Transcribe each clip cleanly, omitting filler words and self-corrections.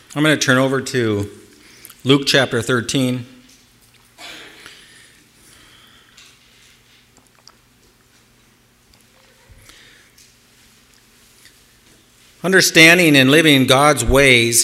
I'm going to turn over to Luke chapter 13. Understanding and living God's ways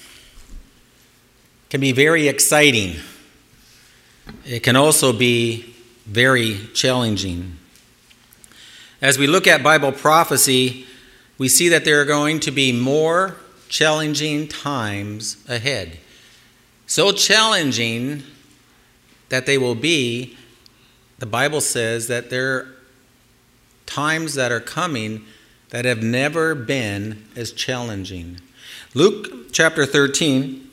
can be very exciting. It can also be very challenging. As we look at Bible prophecy, we see that there are going to be more challenging times ahead. So challenging that they will be, the Bible says that there are times that are coming that have never been as challenging. Luke chapter 13.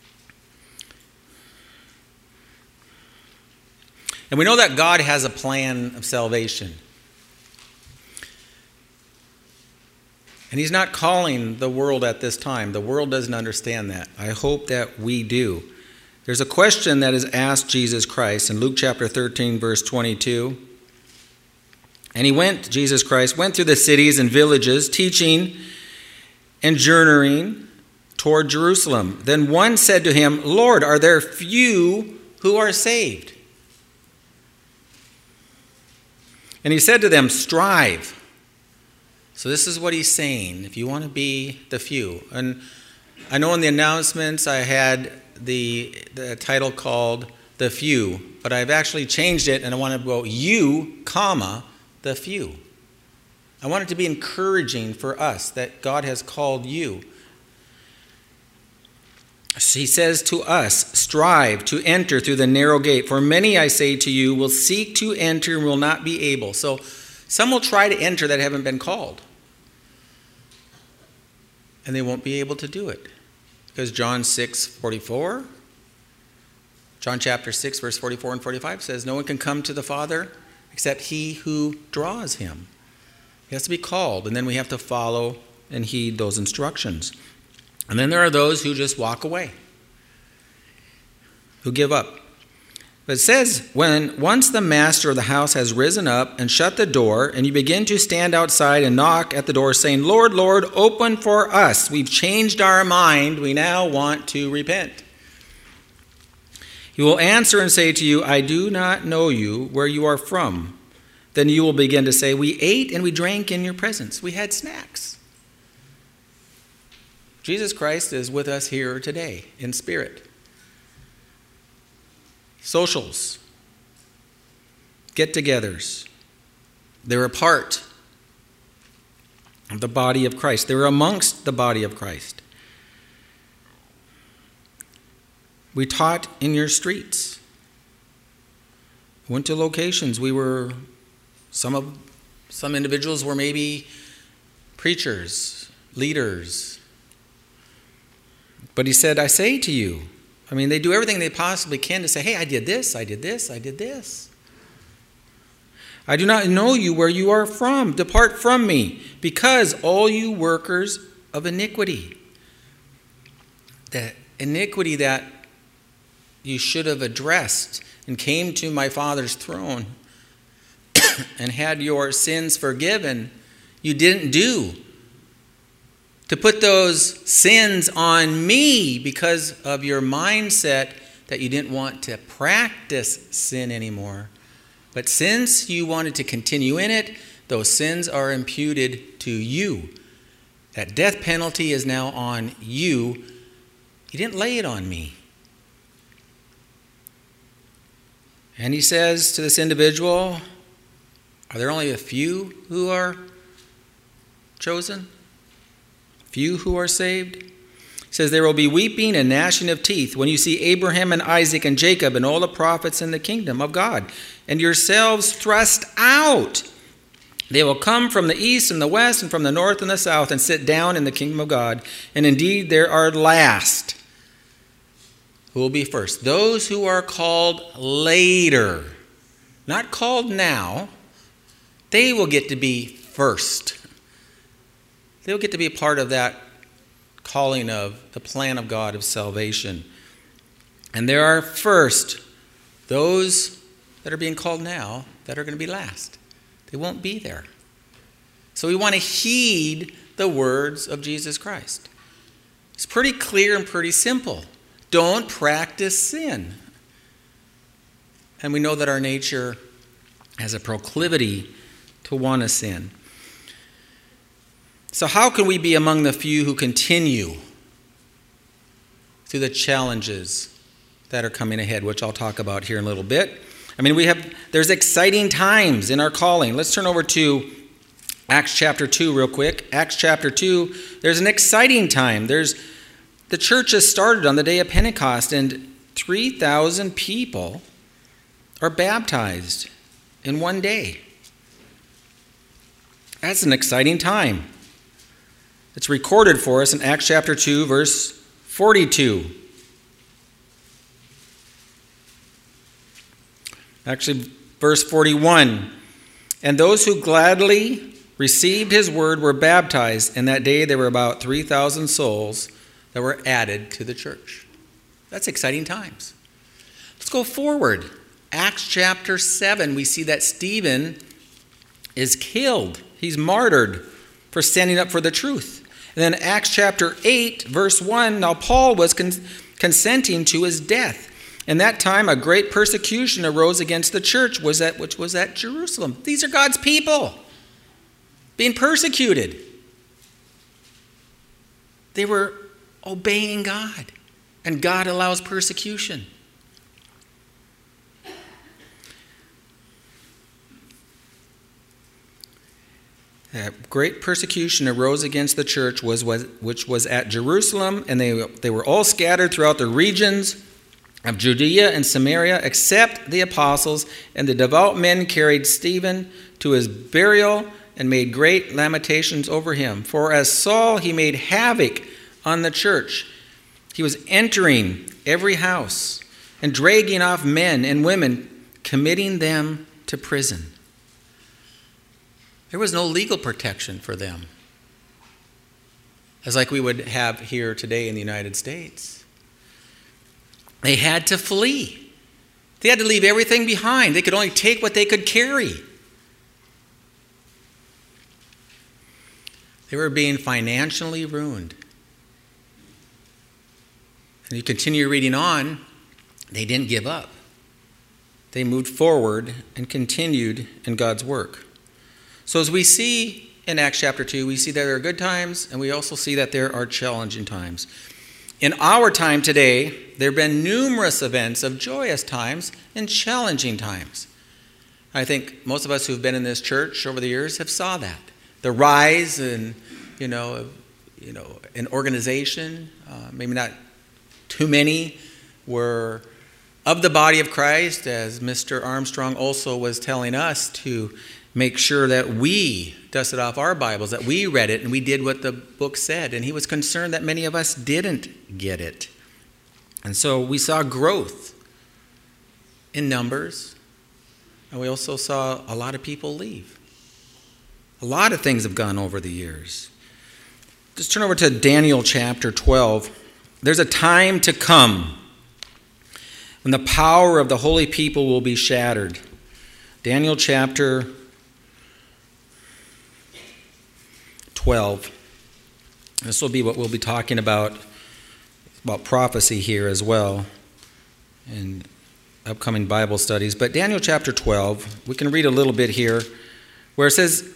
And we know that God has a plan of salvation. And he's not calling the world at this time. The world doesn't understand that. I hope that we do. There's a question that is asked Jesus Christ in Luke chapter 13, verse 22. And Jesus Christ went through the cities and villages, teaching and journeying toward Jerusalem. Then one said to him, Lord, are there few who are saved? And he said to them, strive. So this is what he's saying, if you want to be the few. And I know in the announcements I had the title called The Few, but I've actually changed it and I want to go you, comma, the few. I want it to be encouraging for us that God has called you. He says to us, strive to enter through the narrow gate. For many, I say to you, will seek to enter and will not be able. So some will try to enter that haven't been called. And they won't be able to do it. Because John chapter 6, verse 44 and 45 says, no one can come to the Father except he who draws him. He has to be called, and then we have to follow and heed those instructions. And then there are those who just walk away, who give up. But it says, once the master of the house has risen up and shut the door, and you begin to stand outside and knock at the door, saying, Lord, Lord, open for us. We've changed our mind. We now want to repent. He will answer and say to you, I do not know you, where you are from. Then you will begin to say, we ate and we drank in your presence. We had snacks. Jesus Christ is with us here today in spirit. Socials, get-togethers, they're a part of the body of Christ. They're amongst the body of Christ. We taught in your streets. Went to locations. Some individuals were maybe preachers, leaders. But he said, I say to you, they do everything they possibly can to say, hey, I did this, I did this, I did this. I do not know you where you are from. Depart from me, because all you workers of iniquity. The iniquity that you should have addressed and came to my Father's throne and had your sins forgiven, you didn't do. To put those sins on me because of your mindset that you didn't want to practice sin anymore. But since you wanted to continue in it, those sins are imputed to you. That death penalty is now on you. You didn't lay it on me. And he says to this individual, are there only a few who are chosen? Few who are saved? He says, there will be weeping and gnashing of teeth when you see Abraham and Isaac and Jacob and all the prophets in the kingdom of God, and yourselves thrust out. They will come from the east and the west and from the north and the south and sit down in the kingdom of God. And indeed there are last who will be first. Those who are called later, not called now, they will get to be first. They'll get to be a part of that calling of the plan of God of salvation. And there are first those that are being called now that are going to be last. They won't be there. So we want to heed the words of Jesus Christ. It's pretty clear and pretty simple. Don't practice sin. And we know that our nature has a proclivity to want to sin. So how can we be among the few who continue through the challenges that are coming ahead, which I'll talk about here in a little bit? I mean, there's exciting times in our calling. Let's turn over to Acts chapter 2 real quick. Acts chapter 2, there's an exciting time. The church has started on the day of Pentecost, and 3,000 people are baptized in one day. That's an exciting time. It's recorded for us in Acts chapter 2, verse 42. Actually, verse 41. And those who gladly received his word were baptized, and that day there were about 3,000 souls that were added to the church. That's exciting times. Let's go forward. Acts chapter 7, we see that Stephen is killed. He's martyred for standing up for the truth. And then Acts chapter 8, verse 1, now Paul was consenting to his death. In that time, a great persecution arose against the church, which was at Jerusalem. These are God's people being persecuted. They were obeying God, and God allows persecution. Great persecution arose against the church, which was at Jerusalem, and they were all scattered throughout the regions of Judea and Samaria, except the apostles, and the devout men carried Stephen to his burial and made great lamentations over him. For as Saul, he made havoc on the church. He was entering every house and dragging off men and women, committing them to prison. There was no legal protection for them, as like we would have here today in the United States. They had to flee. They had to leave everything behind. They could only take what they could carry. They were being financially ruined. And you continue reading on, they didn't give up. They moved forward and continued in God's work. So as we see in Acts chapter 2, we see that there are good times, and we also see that there are challenging times. In our time today, there have been numerous events of joyous times and challenging times. I think most of us who've been in this church over the years have saw that. The rise in, an organization, maybe not too many, were of the body of Christ, as Mr. Armstrong also was telling us to make sure that we dusted off our Bibles, that we read it and we did what the book said. And he was concerned that many of us didn't get it. And so we saw growth in numbers, and we also saw a lot of people leave. A lot of things have gone over the years. Just turn over to Daniel chapter 12. There's a time to come when the power of the holy people will be shattered. Daniel chapter 12. This will be what we'll be talking about prophecy here as well in upcoming Bible studies. But Daniel chapter 12, we can read a little bit here where it says,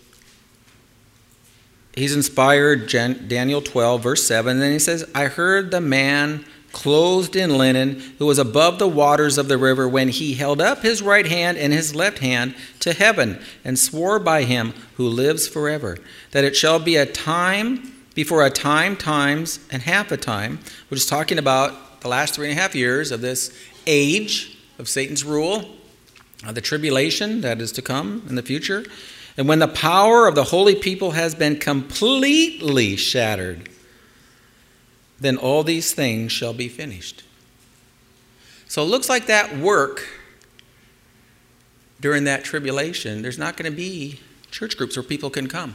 he's inspired Daniel 12, verse 7, and then he says, I heard the man clothed in linen who was above the waters of the river when he held up his right hand and his left hand to heaven and swore by him who lives forever, that it shall be a time before a time, times, and half a time, which is talking about the last 3.5 years of this age of Satan's rule, the tribulation that is to come in the future. And when the power of the holy people has been completely shattered, then all these things shall be finished. So it looks like that work during that tribulation, there's not going to be church groups where people can come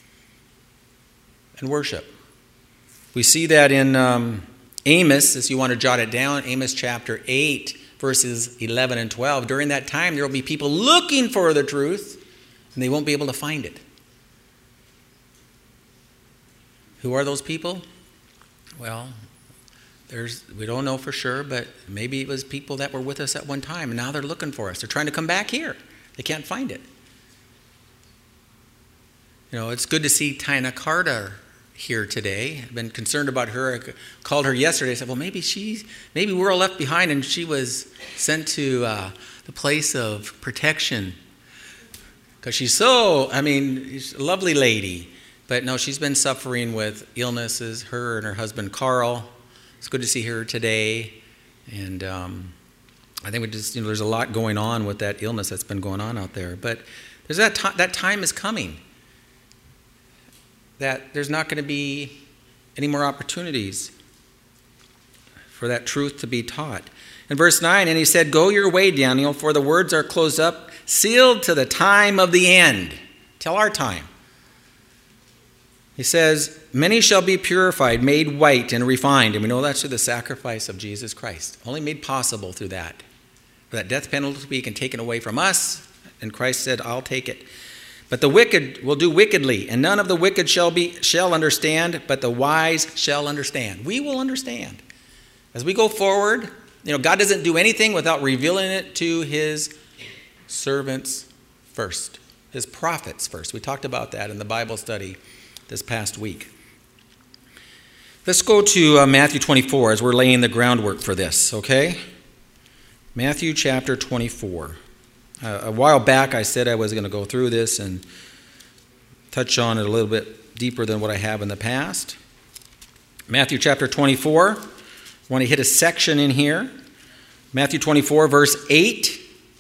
and worship. We see that in Amos, if you want to jot it down, Amos chapter 8, verses 11 and 12. During that time, there will be people looking for the truth, and they won't be able to find it. Who are those people? Well, we don't know for sure, but maybe it was people that were with us at one time, and now they're looking for us. They're trying to come back here. They can't find it. It's good to see Tina Carter here today. I've been concerned about her. I called her yesterday. I said, well, maybe we're all left behind, and she was sent to the place of protection. Because she's she's a lovely lady. But no, she's been suffering with illnesses, her and her husband, Carl. It's good to see her today. And I think there's a lot going on with that illness that's been going on out there. But there's that time is coming. That there's not going to be any more opportunities for that truth to be taught. In verse 9, and he said, go your way, Daniel, for the words are closed up, sealed to the time of the end. Till our time. He says, many shall be purified, made white and refined. And we know that's through the sacrifice of Jesus Christ. Only made possible through that. For that death penalty to be taken away from us. And Christ said, I'll take it. But the wicked will do wickedly, and none of the wicked shall understand, but the wise shall understand. We will understand. As we go forward, God doesn't do anything without revealing it to his servants first, his prophets first. We talked about that in the Bible study this past week. Let's go to Matthew 24 as we're laying the groundwork for this, okay? Matthew chapter 24. A while back I said I was going to go through this and touch on it a little bit deeper than what I have in the past. Matthew chapter 24. I want to hit a section in here. Matthew 24, verse 8.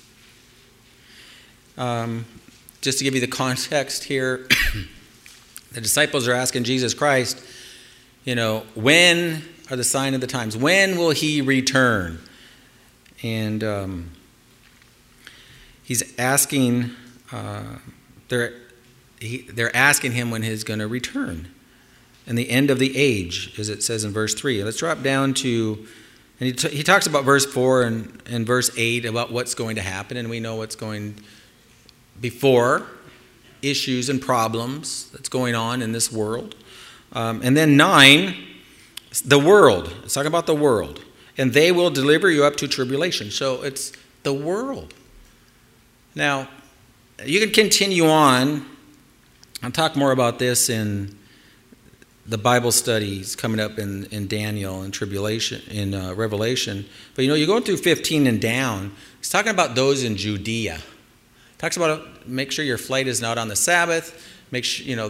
Just to give you the context here, the disciples are asking Jesus Christ, when are the sign of the times? When will he return? And he's asking, they're asking him when he's going to return. And the end of the age, as it says in verse 3. Let's drop down to, and he talks about verse 4 and verse 8 about what's going to happen, and we know what's going before, issues and problems that's going on in this world. And then 9, the world. Let's talk about the world. And they will deliver you up to tribulation. So it's the world. Now, you can continue on. I'll talk more about this in the Bible studies coming up in Daniel and tribulation in Revelation. But you go through 15 and down. He's talking about those in Judea. Talks about make sure your flight is not on the Sabbath. Make sure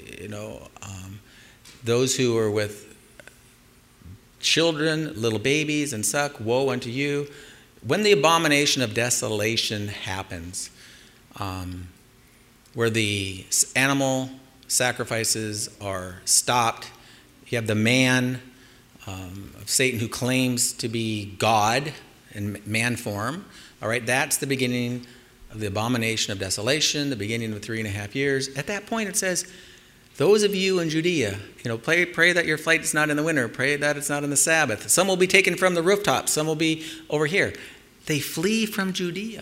those who are with children, little babies, and suck. Woe unto you! When the abomination of desolation happens, where the animal sacrifices are stopped, you have the man of Satan who claims to be God in man form. All right, that's the beginning of the abomination of desolation, the beginning of 3.5 years. At that point, it says, those of you in Judea, pray that your flight is not in the winter. Pray that it's not on the Sabbath. Some will be taken from the rooftops. Some will be over here. They flee from Judea.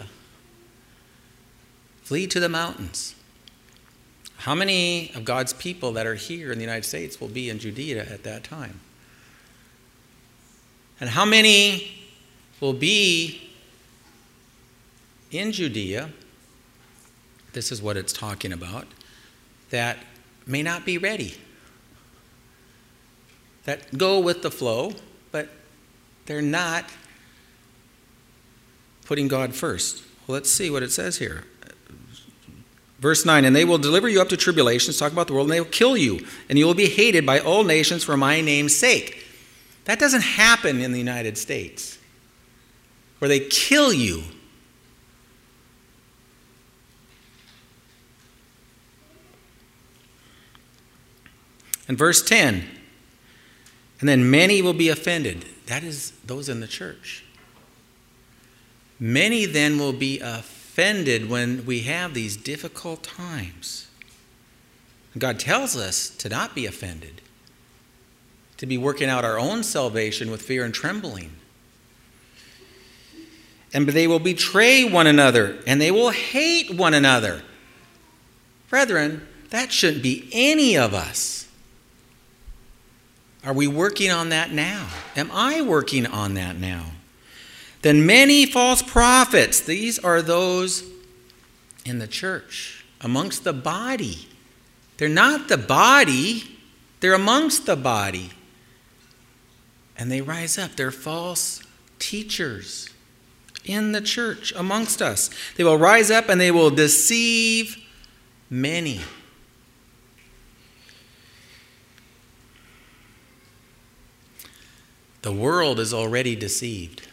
Flee to the mountains. How many of God's people that are here in the United States will be in Judea at that time? And how many will be in Judea, this is what it's talking about, that may not be ready, that go with the flow, but they're not putting God first. Well, let's see what it says here. Verse 9, and they will deliver you up to tribulations, talk about the world, and they will kill you, and you will be hated by all nations for my name's sake. That doesn't happen in the United States, where they kill you. And verse 10, and then many will be offended. That is those in the church. Many then will be offended when we have these difficult times. God tells us to not be offended, to be working out our own salvation with fear and trembling. And they will betray one another, and they will hate one another. Brethren, that shouldn't be any of us. Are we working on that now? Am I working on that now? Then many false prophets, these are those in the church, amongst the body. They're not the body, they're amongst the body. And they rise up. They're false teachers in the church amongst us. They will rise up and they will deceive many. The world is already deceived.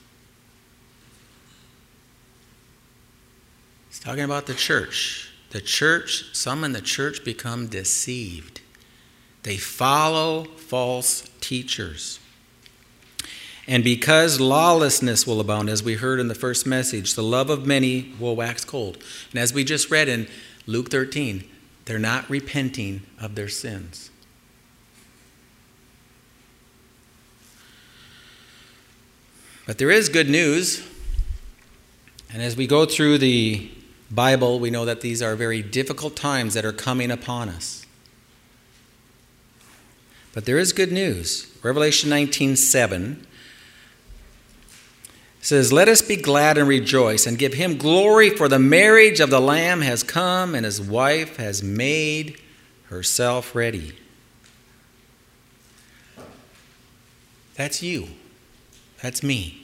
He's talking about the church. The church, some in the church become deceived. They follow false teachers. And because lawlessness will abound, as we heard in the first message, the love of many will wax cold. And as we just read in Luke 13, they're not repenting of their sins. But there is good news. And as we go through the Bible, we know that these are very difficult times that are coming upon us. But there is good news. Revelation 19:7 says, "Let us be glad and rejoice and give him glory, for the marriage of the Lamb has come and his wife has made herself ready." That's you. That's me.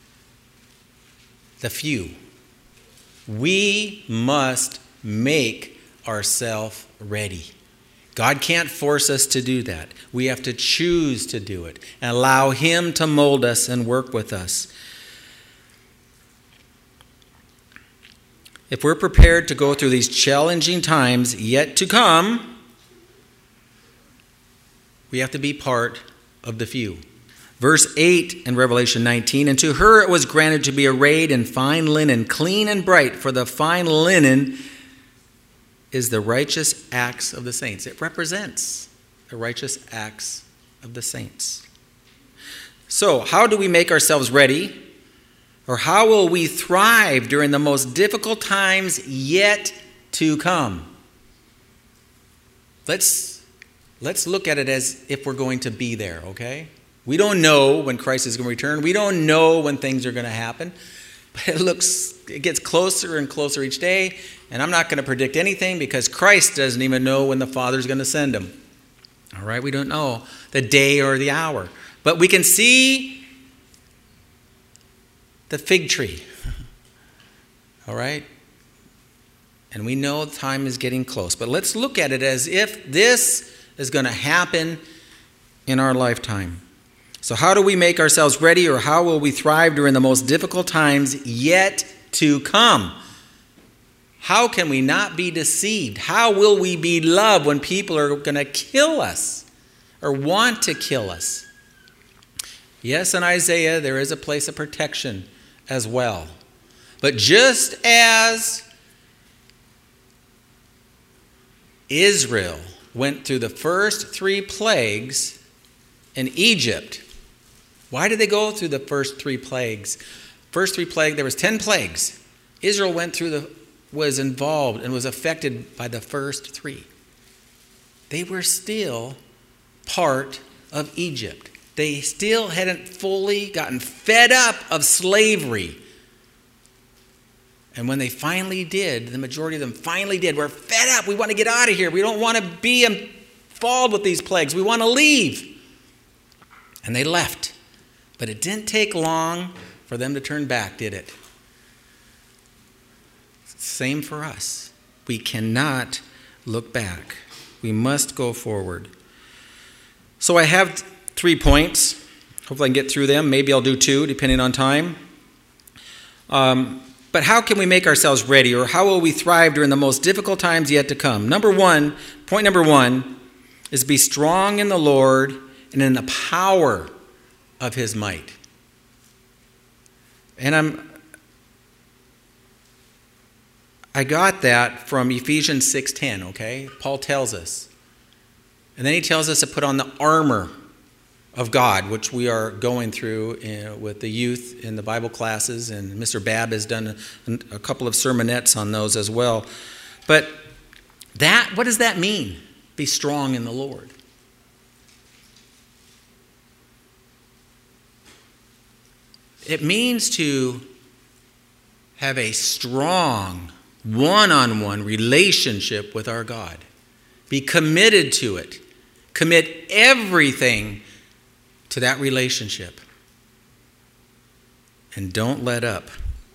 The few. We must make ourselves ready. God can't force us to do that. We have to choose to do it and allow him to mold us and work with us. If we're prepared to go through these challenging times yet to come, we have to be part of the few. Verse 8 in Revelation 19, "And to her it was granted to be arrayed in fine linen, clean and bright, for the fine linen is the righteous acts of the saints." It represents the righteous acts of the saints. So, how do we make ourselves ready? Or how will we thrive during the most difficult times yet to come? Let's look at it as if we're going to be there, okay? We don't know when Christ is going to return. We don't know when things are going to happen. But it gets closer and closer each day. And I'm not going to predict anything because Christ doesn't even know when the Father's going to send him. All right? We don't know the day or the hour. But we can see the fig tree. All right? And we know time is getting close. But let's look at it as if this is going to happen in our lifetime. So how do we make ourselves ready, or how will we thrive during the most difficult times yet to come? How can we not be deceived? How will we be loved when people are going to kill us or want to kill us? Yes, in Isaiah, there is a place of protection as well. But just as Israel went through the first 3 plagues in Egypt, why did they go through the first 3 plagues? First 3 plagues, there was 10 plagues. Israel was involved and was affected by the first 3. They were still part of Egypt. They still hadn't fully gotten fed up of slavery. And when they finally did, the majority of them finally did, we're fed up. We want to get out of here. We don't want to be involved with these plagues. We want to leave. And they left. But it didn't take long for them to turn back, did it? Same for us. We cannot look back. We must go forward. So I have 3 points. Hopefully I can get through them. Maybe I'll do 2, depending on time. But how can we make ourselves ready, or how will we thrive during the most difficult times yet to come? Point number one is be strong in the Lord and in the power of his might. And I got that from Ephesians 6:10, okay? Paul tells us. And then he tells us to put on the armor of God, which we are going through with the youth in the Bible classes, and Mr. Babb has done a couple of sermonettes on those as well. But what does that mean? Be strong in the Lord. It means to have a strong one-on-one relationship with our God. Be committed to it. Commit everything to that relationship. And don't let up.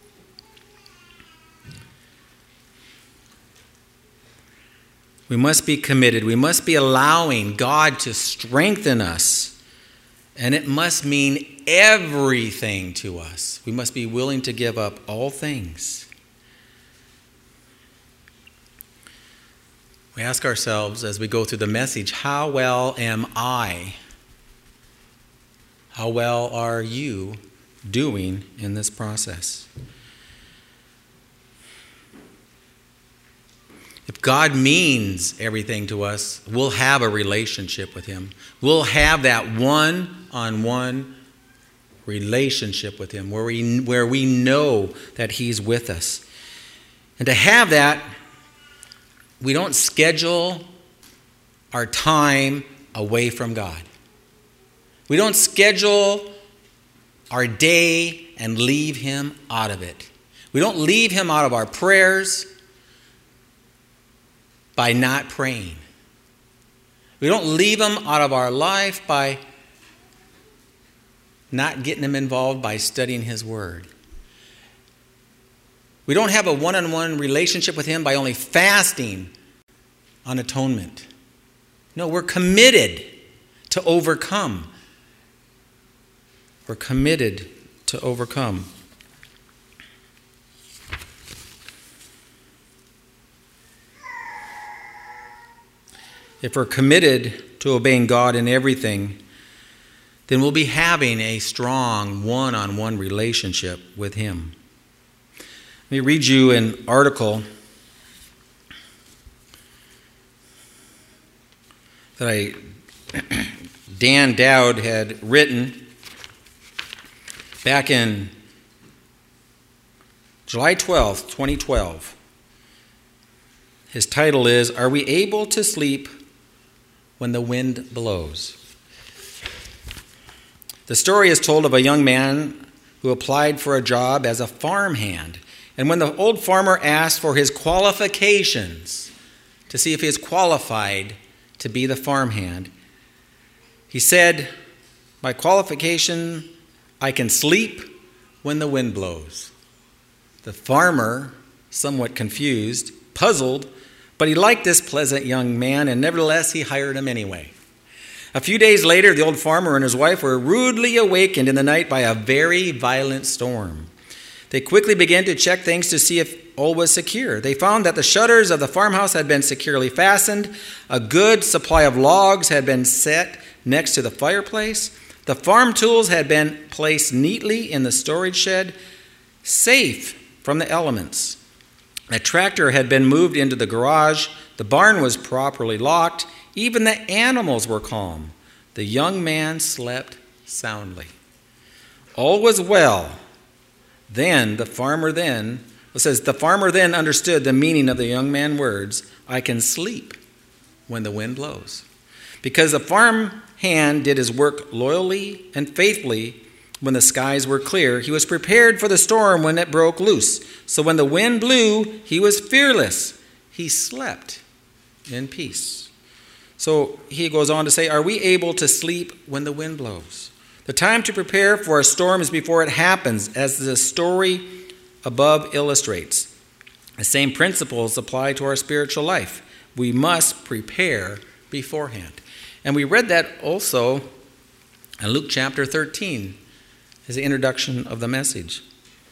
We must be committed. We must be allowing God to strengthen us. And it must mean everything to us. We must be willing to give up all things. We ask ourselves as we go through the message, how well am I? How well are you doing in this process? If God means everything to us, we'll have a relationship with Him. We'll have that one-on-one relationship with Him where we know that He's with us. And to have that, we don't schedule our time away from God. We don't schedule our day and leave Him out of it. We don't leave Him out of our prayers by not praying. We don't leave Him out of our life by not getting Him involved by studying His Word. We don't have a one-on-one relationship with Him by only fasting on atonement. No, we're committed to overcome. We're committed to overcome. If we're committed to obeying God in everything, then we'll be having a strong one-on-one relationship with Him. Let me read you an article that Dan Dowd had written back in July 12th, 2012. His title is, Are We Able to Sleep When the Wind Blows? The story is told of a young man who applied for a job as a farmhand. And when the old farmer asked for his qualifications to see if he is qualified to be the farmhand, he said, my qualification, I can sleep when the wind blows. The farmer, somewhat confused, puzzled, but he liked this pleasant young man, and nevertheless he hired him anyway. A few days later, the old farmer and his wife were rudely awakened in the night by a very violent storm. They quickly began to check things to see if all was secure. They found that the shutters of the farmhouse had been securely fastened. A good supply of logs had been set next to the fireplace. The farm tools had been placed neatly in the storage shed, safe from the elements. A tractor had been moved into the garage. The barn was properly locked. Even the animals were calm. The young man slept soundly. All was well. The farmer then understood the meaning of the young man's words, I can sleep when the wind blows. Because the farm hand did his work loyally and faithfully when the skies were clear, he was prepared for the storm when it broke loose. So when the wind blew, he was fearless. He slept in peace. So he goes on to say, are we able to sleep when the wind blows? The time to prepare for a storm is before it happens, as the story above illustrates. The same principles apply to our spiritual life. We must prepare beforehand. And we read that also in Luke chapter 13 as the introduction of the message.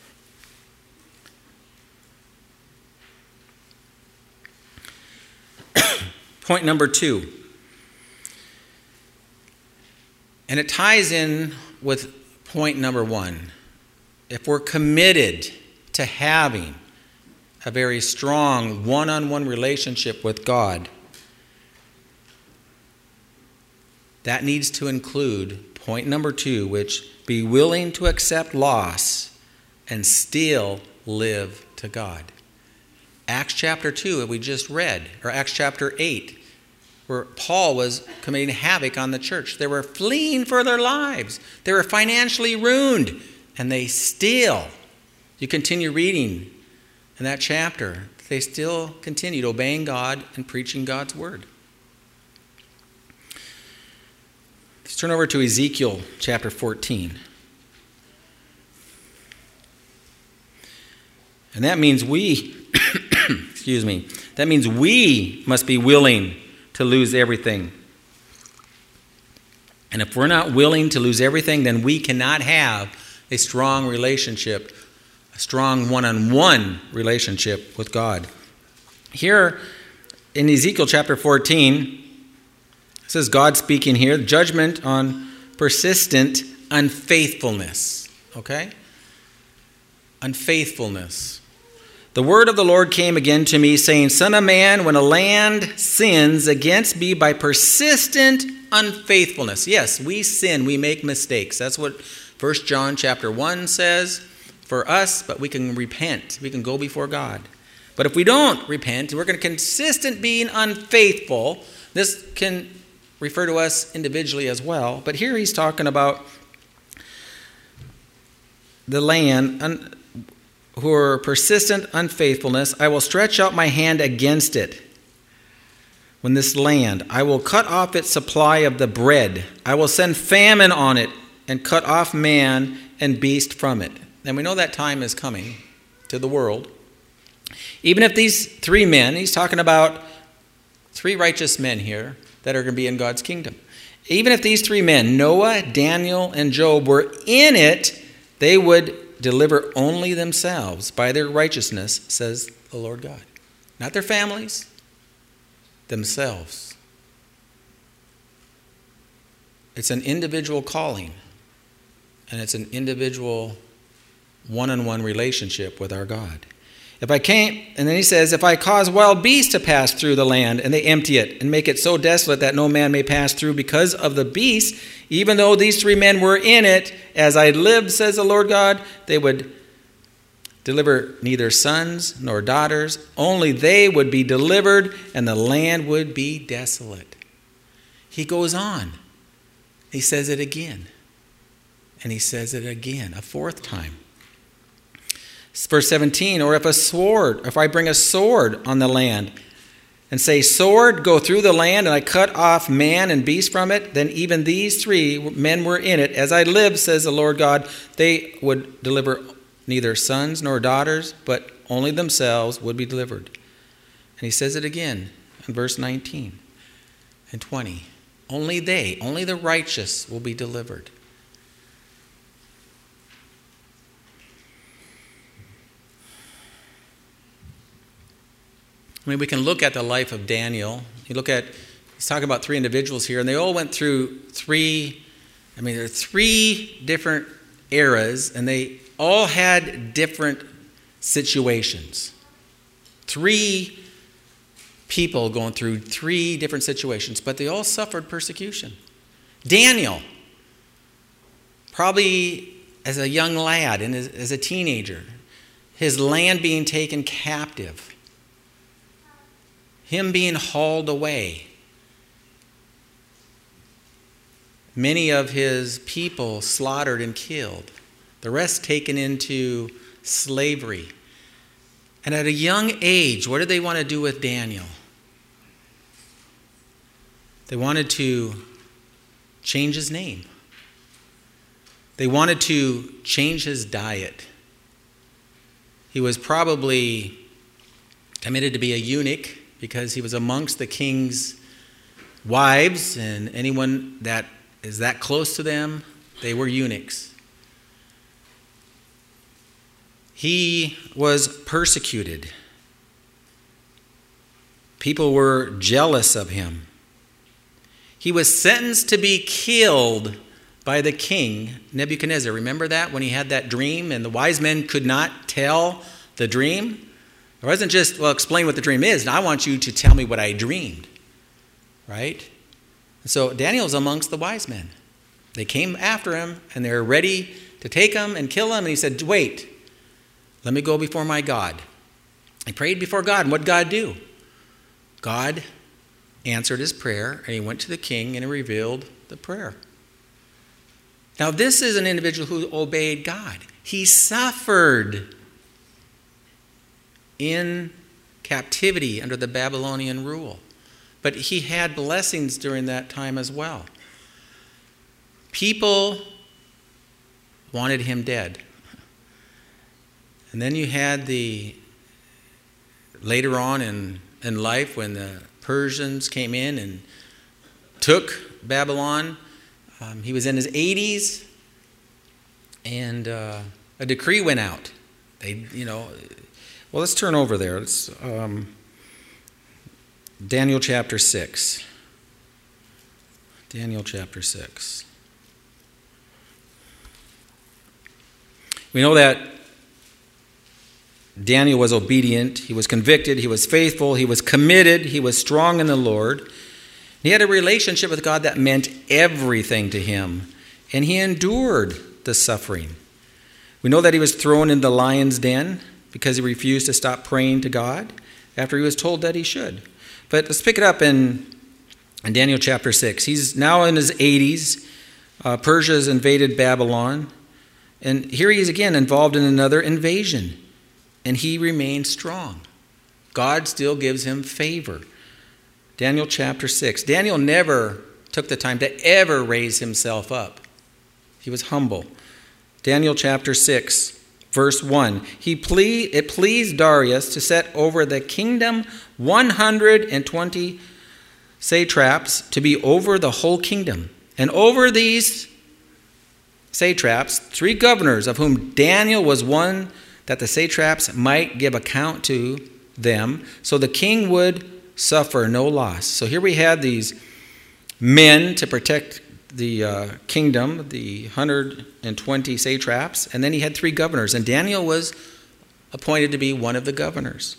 Point number 2. And it ties in with point number 1. If we're committed to having a very strong one-on-one relationship with God, that needs to include point number 2, which be willing to accept loss and still live to God. Acts chapter 2 that we just read, or Acts chapter 8, where Paul was committing havoc on the church. They were fleeing for their lives. They were financially ruined. And they still, you continue reading in that chapter, they still continued obeying God and preaching God's word. Let's turn over to Ezekiel chapter 14. And that means we, that means we must be willing to lose everything. And if we're not willing to lose everything, then we cannot have a strong relationship, a strong one-on-one relationship with God. Here in Ezekiel chapter 14, it says God speaking here, judgment on persistent unfaithfulness. Okay? Unfaithfulness. The word of the Lord came again to me, saying, Son of man, when a land sins against me by persistent unfaithfulness. Yes, we sin, we make mistakes. That's what 1 John chapter 1 says for us, but we can repent. We can go before God. But if we don't repent, we're going to consistent being unfaithful. This can refer to us individually as well. But here he's talking about the land who are persistent unfaithfulness. I will stretch out my hand against it. When this land, I will cut off its supply of the bread. I will send famine on it and cut off man and beast from it. And we know that time is coming to the world. Even if these three men, he's talking about three righteous men here that are going to be in God's kingdom. Even if these three men, Noah, Daniel, and Job, were in it, they would deliver only themselves by their righteousness, says the Lord God. Not their families, themselves. It's an individual calling, and it's an individual one-on-one relationship with our God. If I can't, and then he says, if I cause wild beasts to pass through the land, and they empty it, and make it so desolate that no man may pass through because of the beasts, even though these three men were in it, as I lived, says the Lord God, they would deliver neither sons nor daughters, only they would be delivered, and the land would be desolate. He goes on. He says it again. And he says it again, a fourth time. Verse 17, or if I bring a sword on the land and say, sword, go through the land, and I cut off man and beast from it, then even these three men were in it. As I live, says the Lord God, they would deliver neither sons nor daughters, but only themselves would be delivered. And he says it again in verse 19 and 20. Only the righteous will be delivered. I mean, we can look at the life of Daniel. He's talking about three individuals here, and they all went through there are three different eras, and they all had different situations. Three people going through three different situations, but they all suffered persecution. Daniel, probably as a young lad and as a teenager, his land being taken captive. Him being hauled away. Many of his people slaughtered and killed. The rest taken into slavery. And at a young age, what did they want to do with Daniel? They wanted to change his name. They wanted to change his diet. He was probably committed to be a eunuch, because he was amongst the king's wives, and anyone that is that close to them, they were eunuchs. He was persecuted. People were jealous of him. He was sentenced to be killed by the king, Nebuchadnezzar. Remember that, when he had that dream and the wise men could not tell the dream? It wasn't just, explain what the dream is. And I want you to tell me what I dreamed. Right? And so Daniel's amongst the wise men. They came after him, and they were ready to take him and kill him. And he said, wait, let me go before my God. He prayed before God. And what did God do? God answered his prayer, and he went to the king and he revealed the prayer. Now, this is an individual who obeyed God. He suffered in captivity under the Babylonian rule. But he had blessings during that time as well. People wanted him dead. And then you had later on in life when the Persians came in and took Babylon. He was in his 80s, and a decree went out. Well, let's turn over there. It's Daniel chapter 6. Daniel chapter 6. We know that Daniel was obedient, he was convicted, he was faithful, he was committed, he was strong in the Lord. He had a relationship with God that meant everything to him, and he endured the suffering. We know that he was thrown in the lion's den because he refused to stop praying to God after he was told that he should. But let's pick it up in Daniel chapter 6. He's now in his 80s. Persia has invaded Babylon. And here he is again involved in another invasion. And he remains strong. God still gives him favor. Daniel chapter 6. Daniel never took the time to ever raise himself up. He was humble. Daniel chapter 6, verse 1. It pleased Darius to set over the kingdom 120 satraps to be over the whole kingdom. And over these satraps, 3 governors, of whom Daniel was one, that the satraps might give account to them, so the king would suffer no loss. So here we had these men to protect the kingdom, the 120 satraps, and then he had 3 governors, and Daniel was appointed to be one of the governors,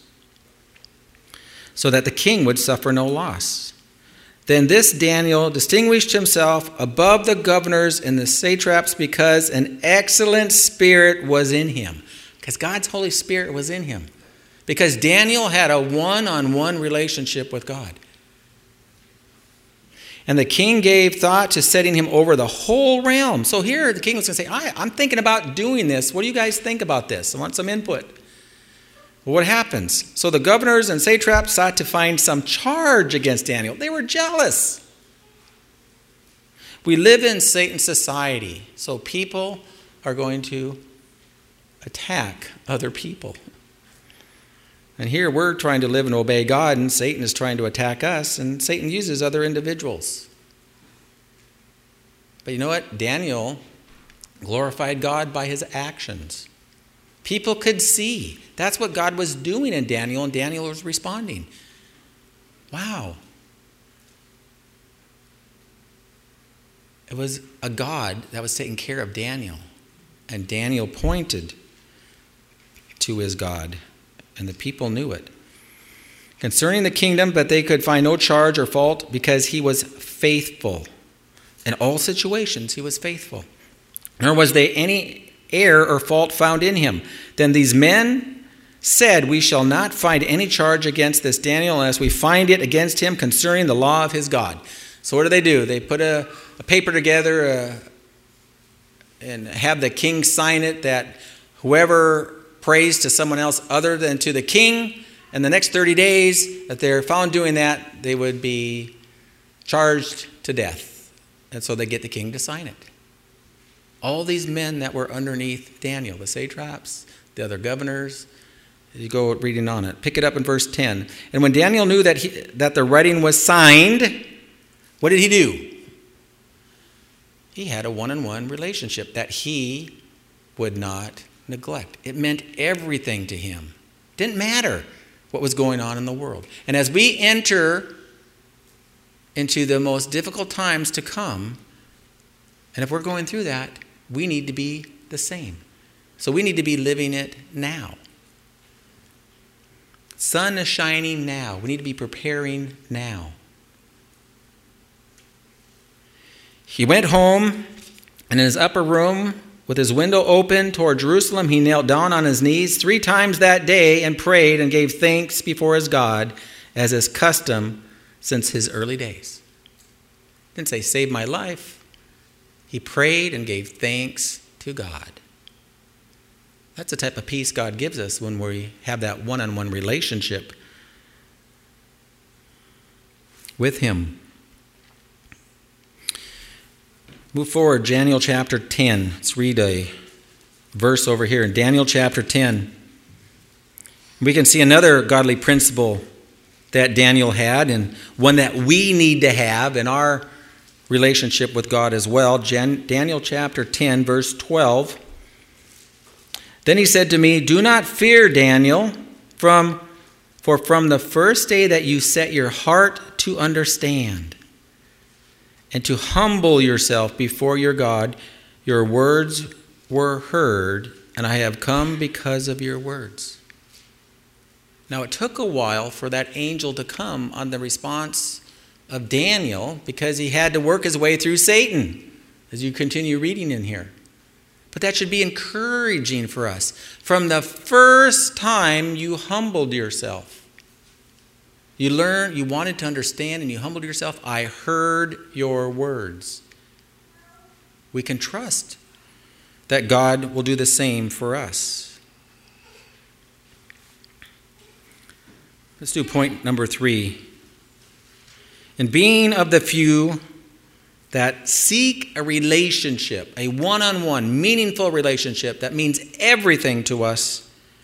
so that the king would suffer no loss. Then this Daniel distinguished himself above the governors and the satraps because an excellent spirit was in him. Because God's Holy Spirit was in him. Because Daniel had a one-on-one relationship with God. And the king gave thought to setting him over the whole realm. So here the king was going to say, I'm thinking about doing this. What do you guys think about this? I want some input. Well, what happens? So the governors and satraps sought to find some charge against Daniel. They were jealous. We live in Satan's society, so people are going to attack other people. And here we're trying to live and obey God, and Satan is trying to attack us, and Satan uses other individuals. But you know what? Daniel glorified God by his actions. People could see. That's what God was doing in Daniel, and Daniel was responding. Wow. It was a God that was taking care of Daniel, and Daniel pointed to his God, and the people knew it. Concerning the kingdom, but they could find no charge or fault because he was faithful. In all situations, he was faithful. Nor was there any error or fault found in him. Then these men said, we shall not find any charge against this Daniel unless we find it against him concerning the law of his God. So what do? They put a paper together and have the king sign it that whoever prays to someone else other than to the king, in the next 30 days, that they're found doing that, they would be charged to death. And so they get the king to sign it. All these men that were underneath Daniel, the satraps, the other governors, you go reading on it. Pick it up in verse 10. And when Daniel knew that the writing was signed, what did he do? He had a one-on-one relationship that he would not neglect. It meant everything to him. Didn't matter what was going on in the world. And as we enter into the most difficult times to come, and if we're going through that, we need to be the same. So we need to be living it now. Sun is shining now. We need to be preparing now. He went home, and in his upper room, with his window open toward Jerusalem, he knelt down on his knees 3 times that day and prayed and gave thanks before his God, as his custom since his early days. Didn't say, save my life. He prayed and gave thanks to God. That's the type of peace God gives us when we have that one-on-one relationship with him. Move forward, Daniel chapter 10. Let's read a verse over here in Daniel chapter 10. We can see another godly principle that Daniel had, and one that we need to have in our relationship with God as well. Daniel chapter 10, verse 12. Then he said to me, "Do not fear, Daniel, for from the first day that you set your heart to understand and to humble yourself before your God, your words were heard, and I have come because of your words." Now it took a while for that angel to come on the response of Daniel, because he had to work his way through Satan, as you continue reading in here. But that should be encouraging for us. From the first time you humbled yourself, you learned, you wanted to understand, and you humbled yourself, I heard your words. We can trust that God will do the same for us. Let's do point number 3. In being of the few that seek a relationship, a one-on-one, meaningful relationship that means everything to us,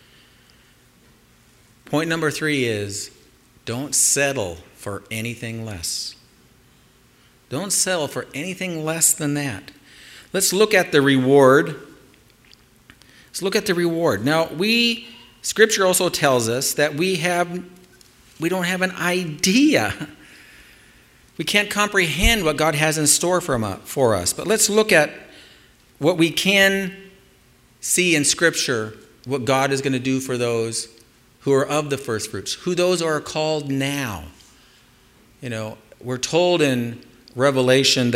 point number 3 is don't settle for anything less. Don't settle for anything less than that. Let's look at the reward. Let's look at the reward. Now, Scripture also tells us that we don't have an idea. We can't comprehend what God has in store for us. But let's look at what we can see in Scripture, what God is going to do for those who are of the first fruits, who those are called now. You know, we're told in Revelation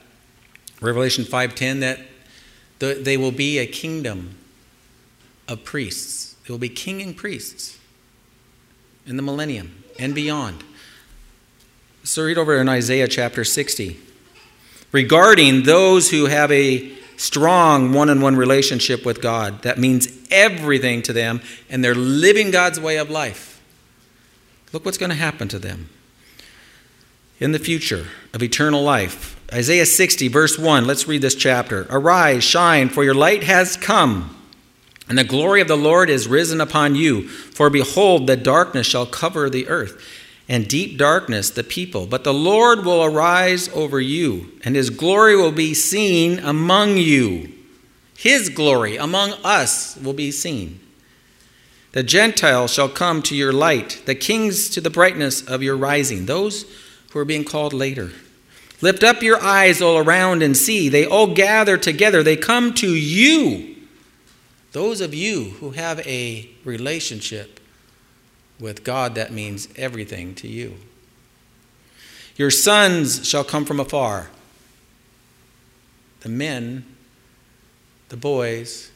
5:10 that they will be a kingdom of priests. They will be king and priests in the millennium and beyond. So read over in Isaiah chapter 60. Regarding those who have a strong one-on-one relationship with God, that means everything to them, and they're living God's way of life. Look what's going to happen to them in the future of eternal life. Isaiah 60, verse 1. Let's read this chapter. Arise, shine, for your light has come, and the glory of the Lord is risen upon you. For behold, the darkness shall cover the earth, and deep darkness the people. But the Lord will arise over you, and his glory will be seen among you. His glory among us will be seen. The Gentiles shall come to your light, the kings to the brightness of your rising. Those who are being called later. Lift up your eyes all around and see. They all gather together. They come to you. Those of you who have a relationship with God, that means everything to you. Your sons shall come from afar. The men, the boys,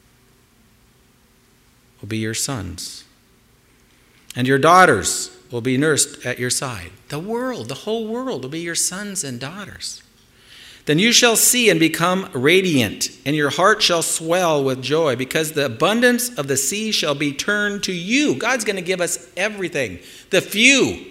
will be your sons. And your daughters will be nursed at your side. The whole world will be your sons and daughters. Then you shall see and become radiant, and your heart shall swell with joy, because the abundance of the sea shall be turned to you. God's going to give us everything. The few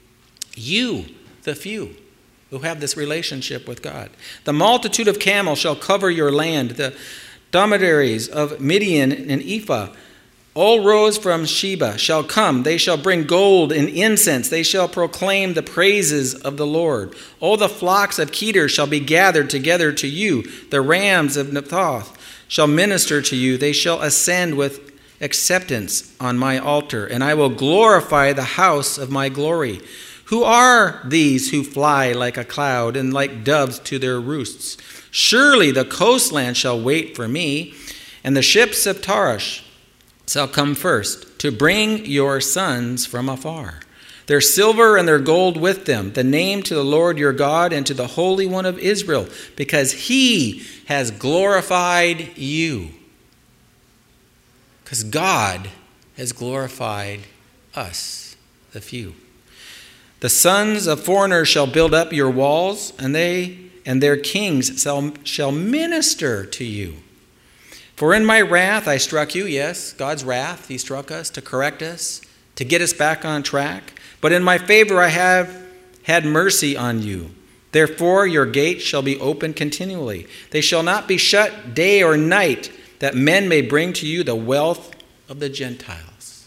who have this relationship with God. The multitude of camels shall cover your land. The dromedaries of Midian and Ephah, all rows from Sheba, shall come. They shall bring gold and incense. They shall proclaim the praises of the Lord. All the flocks of Kedar shall be gathered together to you. The rams of Naphtali shall minister to you. They shall ascend with acceptance on my altar, and I will glorify the house of my glory. Who are these who fly like a cloud and like doves to their roosts? Surely the coastland shall wait for me, and the ships of Tarshish shall come first to bring your sons from afar. Their silver and their gold with them, the name to the Lord your God and to the Holy One of Israel, because he has glorified you. Because God has glorified us, the few. The sons of foreigners shall build up your walls, and and their kings shall minister to you. For in my wrath I struck you," yes, God's wrath, he struck us to correct us, to get us back on track. "But in my favor I have had mercy on you. Therefore your gates shall be open continually. They shall not be shut day or night, that men may bring to you the wealth of the Gentiles,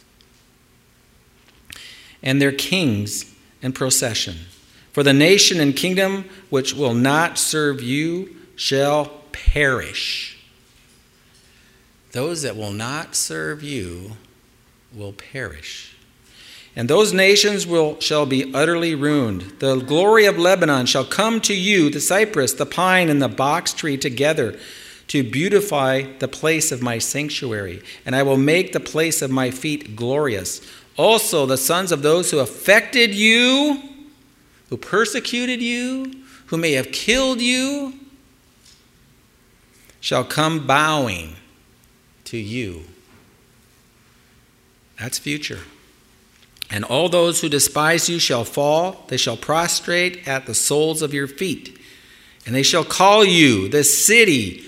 and their kings in procession. For the nation and kingdom which will not serve you shall perish." Those that will not serve you will perish. "And those nations shall be utterly ruined. The glory of Lebanon shall come to you, the cypress, the pine, and the box tree together, to beautify the place of my sanctuary. And I will make the place of my feet glorious. Also the sons of those who affected you, who persecuted you, who may have killed you, shall come bowing to you." That's future. "And all those who despise you shall fall. They shall prostrate at the soles of your feet. And they shall call you the city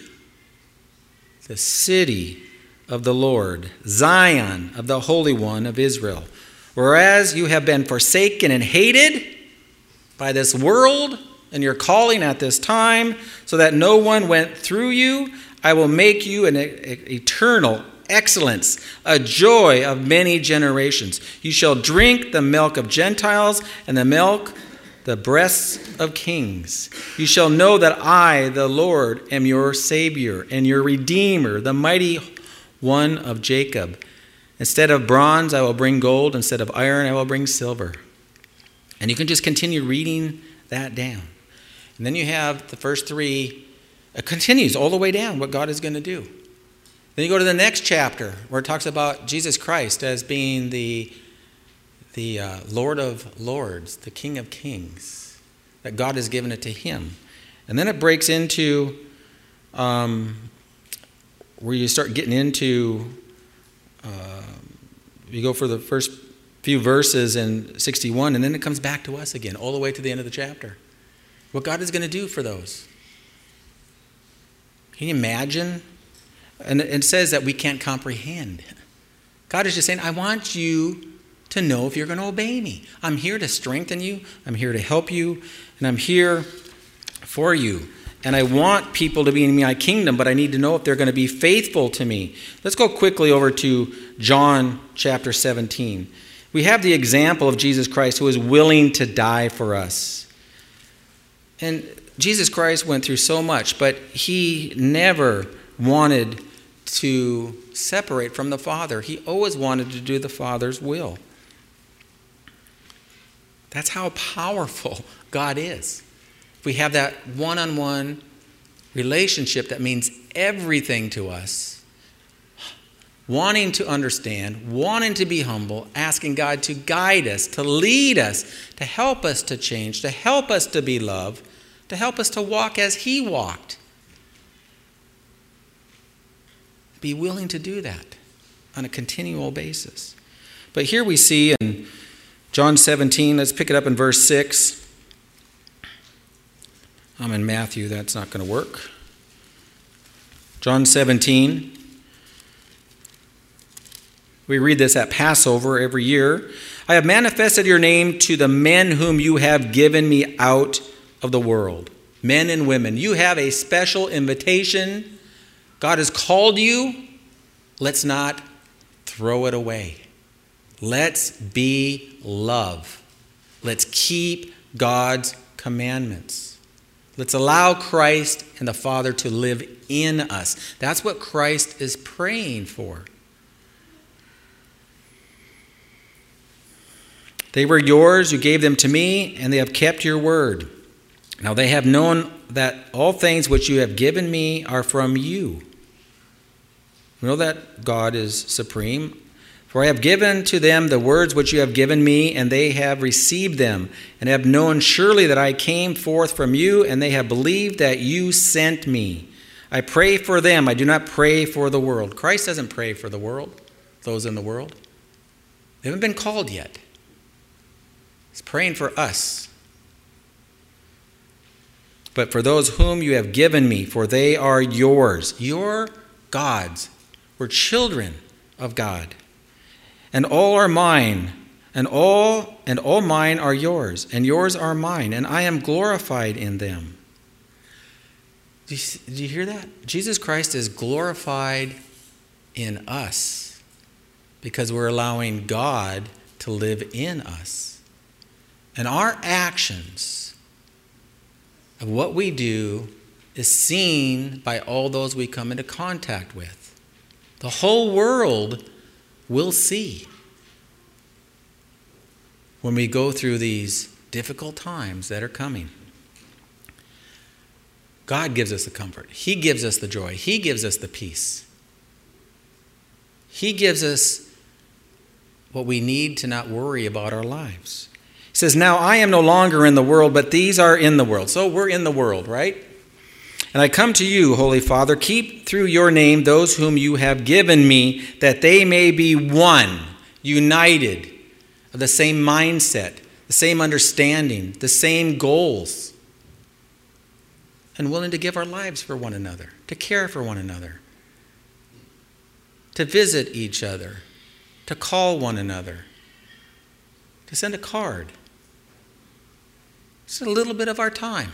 of the Lord, Zion of the Holy One of Israel. Whereas you have been forsaken and hated by this world and your calling at this time, so that no one went through you, I will make you an eternal excellence, a joy of many generations. You shall drink the milk of Gentiles and the breasts of kings. You shall know that I, the Lord, am your Savior and your Redeemer, the mighty one of Jacob. Instead of bronze, I will bring gold. Instead of iron, I will bring silver." And you can just continue reading that down. And then you have the first three. It continues all the way down what God is going to do. Then you go to the next chapter where it talks about Jesus Christ as being the Lord of Lords, the King of Kings, that God has given it to him. And then it breaks into where you start getting into, you go for the first few verses in 61, and then it comes back to us again, all the way to the end of the chapter. What God is going to do for those. Can you imagine? And it says that we can't comprehend. God is just saying, I want you to know if you're going to obey me. I'm here to strengthen you. I'm here to help you. And I'm here for you. And I want people to be in my kingdom, but I need to know if they're going to be faithful to me. Let's go quickly over to John chapter 17. We have the example of Jesus Christ who is willing to die for us. And Jesus Christ went through so much, but he never wanted to separate from the Father. He always wanted to do the Father's will. That's how powerful God is. If we have that one-on-one relationship that means everything to us, wanting to understand, wanting to be humble, asking God to guide us, to lead us, to help us to change, to help us to be loved, to help us to walk as he walked. Be willing to do that on a continual basis. But here we see in John 17, let's pick it up in verse 6. I'm in Matthew, that's not going to work. John 17. We read this at Passover every year. I have manifested your name to the men whom you have given me out of the world. Men and women, you have a special invitation. God has called you. Let's not throw it away. Let's be love. Let's keep God's commandments. Let's allow Christ and the Father to live in us. That's what Christ is praying for. They were yours, you gave them to me, and they have kept your word. Now they have known that all things which you have given me are from you. We know that God is supreme. For I have given to them the words which you have given me, and they have received them, and have known surely that I came forth from you, and they have believed that you sent me. I pray for them. I do not pray for the world. Christ doesn't pray for the world, those in the world. They haven't been called yet. He's praying for us. but for those whom you have given me, for they are yours. You're God's. We're children of God. And all are mine, and all mine are yours, and yours are mine, and I am glorified in them. Do you hear that? Jesus Christ is glorified in us because we're allowing God to live in us. And our actions of what we do is seen by all those we come into contact with. The whole world will see when we go through these difficult times that are coming. God gives us the comfort. He gives us the joy. He gives us the peace. He gives us what we need to not worry about our lives. He says, now I am no longer in the world, but these are in the world. So we're in the world, right? And I come to you, Holy Father, keep through your name those whom you have given me, that they may be one, united, of the same mindset, the same understanding, the same goals, and willing to give our lives for one another, to care for one another, to visit each other, to call one another, to send a card. Just a little bit of our time.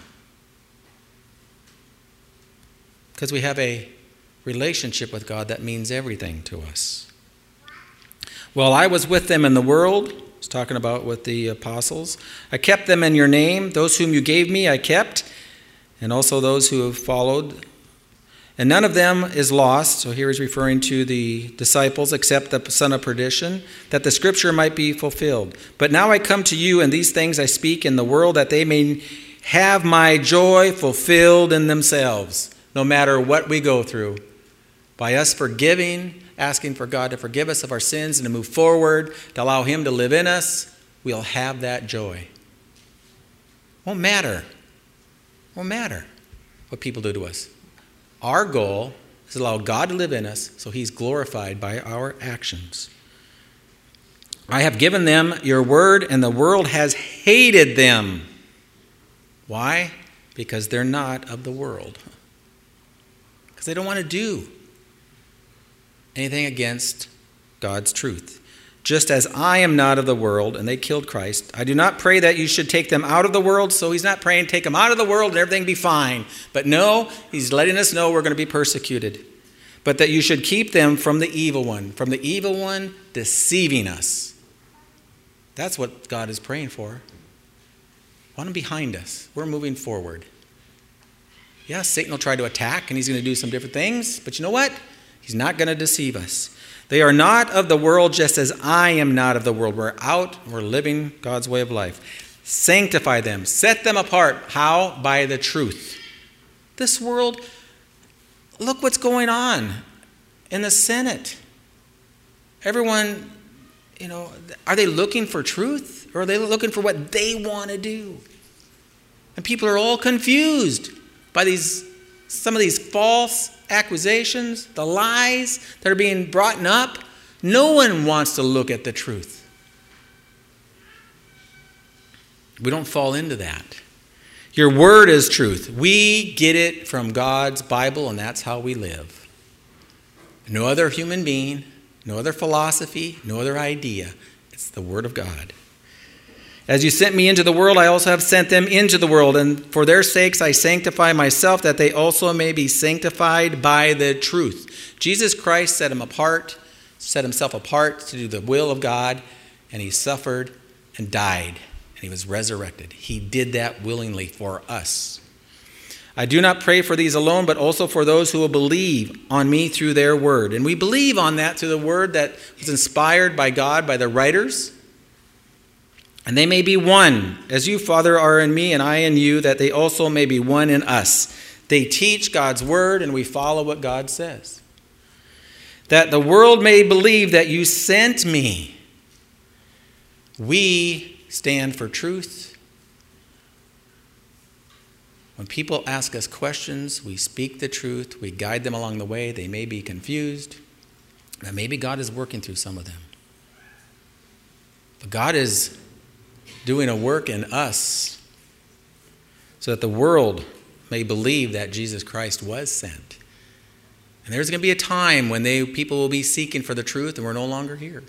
Because we have a relationship with God that means everything to us. While I was with them in the world, he's talking about with the apostles, I kept them in your name. Those whom you gave me I kept, and also those who have followed. And none of them is lost. So here he's referring to the disciples, except the son of perdition, that the scripture might be fulfilled. But now I come to you, and these things I speak in the world, that they may have my joy fulfilled in themselves, no matter what we go through. By us forgiving, asking for God to forgive us of our sins and to move forward, to allow him to live in us, we'll have that joy. Won't matter what people do to us. Our goal is to allow God to live in us so he's glorified by our actions. I have given them your word, and the world has hated them. Why? Because they're not of the world. Because they don't want to do anything against God's truth. Just as I am not of the world, and they killed Christ, I do not pray that you should take them out of the world. So he's not praying, take them out of the world and everything be fine. But no, he's letting us know we're going to be persecuted. But that you should keep them from the evil one deceiving us. That's what God is praying for. Want him behind us. We're moving forward. Yeah, Satan will try to attack, and he's going to do some different things. But you know what? He's not going to deceive us. They are not of the world, just as I am not of the world. We're out, we're living God's way of life. Sanctify them, set them apart. How? By the truth. This world, look what's going on in the Senate. Everyone, are they looking for truth, or are they looking for what they want to do? And people are all confused by some of these false accusations, the lies that are being brought up. No one wants to look at the truth. We don't fall into that. Your word is truth. We get it from God's Bible, and that's how we live. No other human being, no other philosophy, no other idea. It's the word of God. As you sent me into the world, I also have sent them into the world, and for their sakes I sanctify myself, that they also may be sanctified by the truth. Jesus Christ set himself apart to do the will of God, and he suffered and died, and he was resurrected. He did that willingly for us. I do not pray for these alone, but also for those who will believe on me through their word. And we believe on that through the word that was inspired by God, by the writers. And they may be one, as you, Father, are in me and I in you, that they also may be one in us. They teach God's word, and we follow what God says. That the world may believe that you sent me. We stand for truth. When people ask us questions, we speak the truth. We guide them along the way. They may be confused. And maybe God is working through some of them. But God is doing a work in us so that the world may believe that Jesus Christ was sent. And there's going to be a time when people will be seeking for the truth and we're no longer here.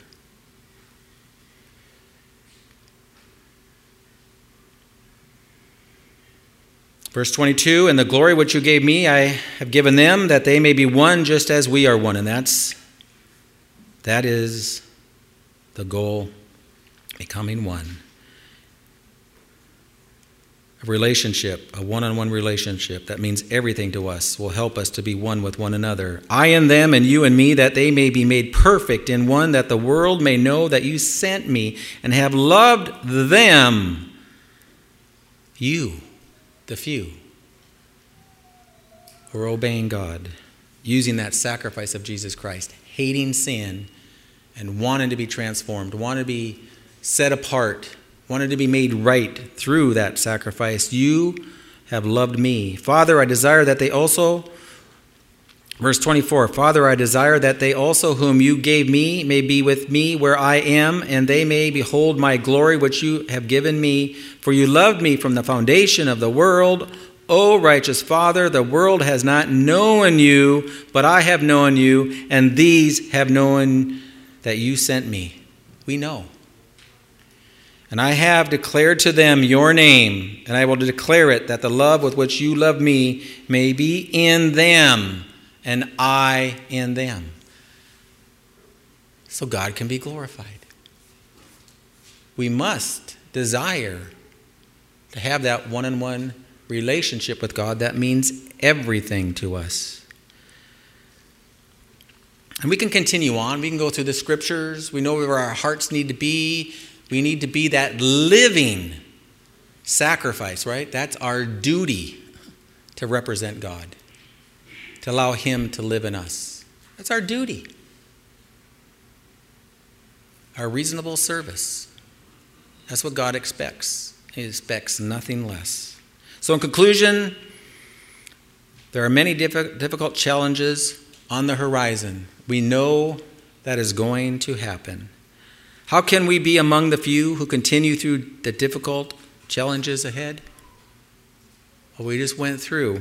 Verse 22, and the glory which you gave me, I have given them, that they may be one just as we are one. And that is the goal, becoming one. A relationship, a one-on-one relationship that means everything to us, will help us to be one with one another. I and them and you and me, that they may be made perfect in one, that the world may know that you sent me and have loved them, you, the few, who are obeying God, using that sacrifice of Jesus Christ, hating sin and wanting to be transformed, wanting to be set apart, wanted to be made right through that sacrifice. You have loved me. Father, I desire that they also, verse 24, Father, I desire that they also whom you gave me may be with me where I am, and they may behold my glory which you have given me. For you loved me from the foundation of the world. O righteous Father, the world has not known you, but I have known you, and these have known that you sent me. We know. And I have declared to them your name, and I will declare it, that the love with which you love me may be in them, and I in them. So God can be glorified. We must desire to have that one-on-one relationship with God that means everything to us. And we can continue on. We can go through the scriptures. We know where our hearts need to be. We need to be that living sacrifice, right? That's our duty to represent God, to allow Him to live in us. That's our duty. Our reasonable service. That's what God expects. He expects nothing less. So in conclusion, there are many difficult challenges on the horizon. We know that is going to happen. How can we be among the few who continue through the difficult challenges ahead? Well, we just went through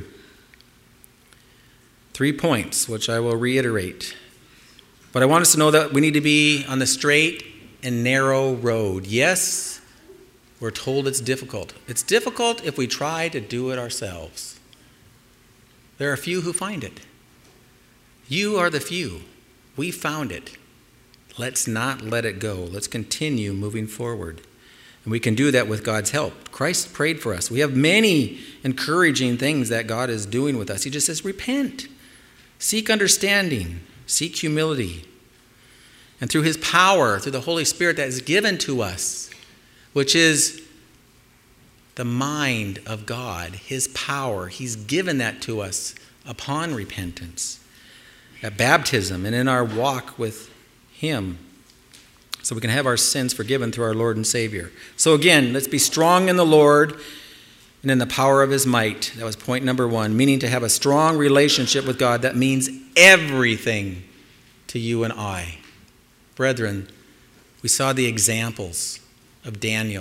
3 points, which I will reiterate. But I want us to know that we need to be on the straight and narrow road. Yes, we're told it's difficult. It's difficult if we try to do it ourselves. There are a few who find it. You are the few. We found it. Let's not let it go. Let's continue moving forward. And we can do that with God's help. Christ prayed for us. We have many encouraging things that God is doing with us. He just says, repent. Seek understanding. Seek humility. And through His power, through the Holy Spirit that is given to us, which is the mind of God, His power, He's given that to us upon repentance, at baptism, and in our walk with Him, so we can have our sins forgiven through our Lord and Savior. So again, let's be strong in the Lord and in the power of His might. That was point number 1, meaning to have a strong relationship with God that means everything to you and I. Brethren, we saw the examples of Daniel.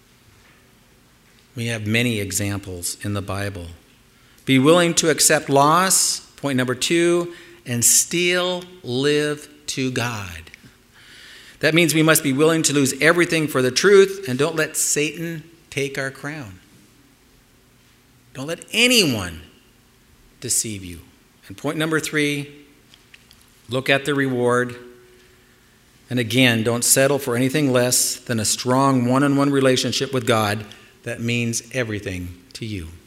We have many examples in the Bible. Be willing to accept loss, point number 2, and still live to God. That means we must be willing to lose everything for the truth, and don't let Satan take our crown. Don't let anyone deceive you. And point number 3, look at the reward. And again, don't settle for anything less than a strong one-on-one relationship with God that means everything to you.